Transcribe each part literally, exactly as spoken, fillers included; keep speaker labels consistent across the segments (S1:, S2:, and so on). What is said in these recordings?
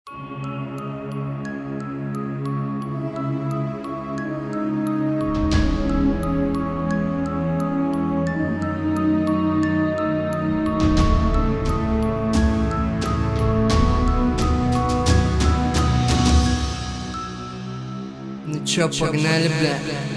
S1: Ну чё, погнали, бля.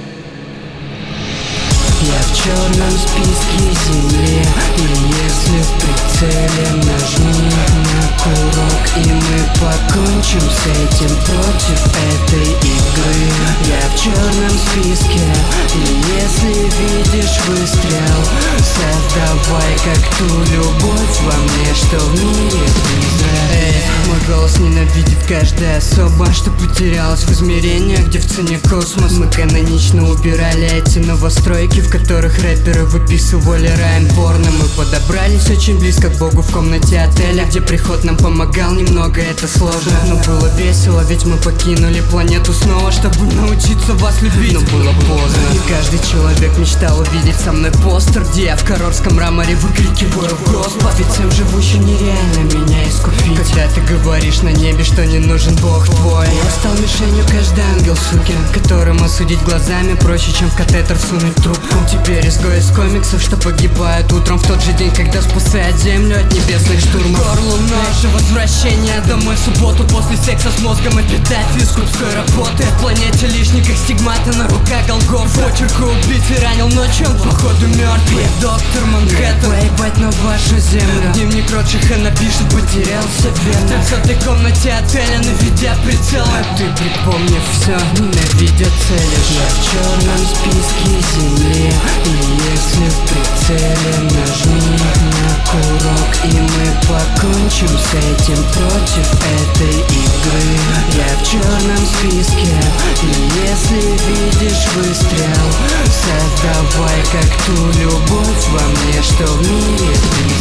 S1: Я в черном списке земли, и если в прицеле нажми на курок, и мы покончим с этим против этой игры. Я в черном списке, и если видишь выстрел, создавай как ту любовь во мне, что в мире призрак. Эй, мой голос ненавидит каждая особа, что потерялась в измерениях, где в цене космос. Мы канонично убирали эти новостройки, в которых рэперы выписывали райм порно. Мы подобрались очень близко к Богу в комнате отеля, где приход нам помогал немного, это сложно, но было весело, ведь мы покинули планету снова, чтобы научиться вас любить. Но было поздно. И каждый человек мечтал увидеть со мной постер, где я в карорском мраморе выкрикиваю Господь. Ведь всем живущим нереально меня искупить. Когда ты говоришь на небе, что не нужен Бог твой, я стал мишенью каждый ангел, суки, которым осудить глазами проще, чем в катетер всунуть трубку. Теперь изгой из комиксов, что погибают утром в тот же день, когда спасает землю от небесных штурмов. Горлу наше возвращение домой в субботу после секса с мозгом, эпитафии скупской работы. В планете лишних как стигматы на руках Голгоф. Почерку убийцы ранил ночью, он походу мертвый. Доктор Манхэттен, поебать на вашу землю. Дневник Ротшиха напишет, потерялся верно. В трехсотой комнате отеля, наведя прицел. А ты припомни все, ненавидя цели. Я в черном списке земли, и если в прицеле нажми на курок, и мы покончим с этим против этой игры. Я в черном списке, и если видишь выстрел, создавай как ту любовь во мне, что в мире ты.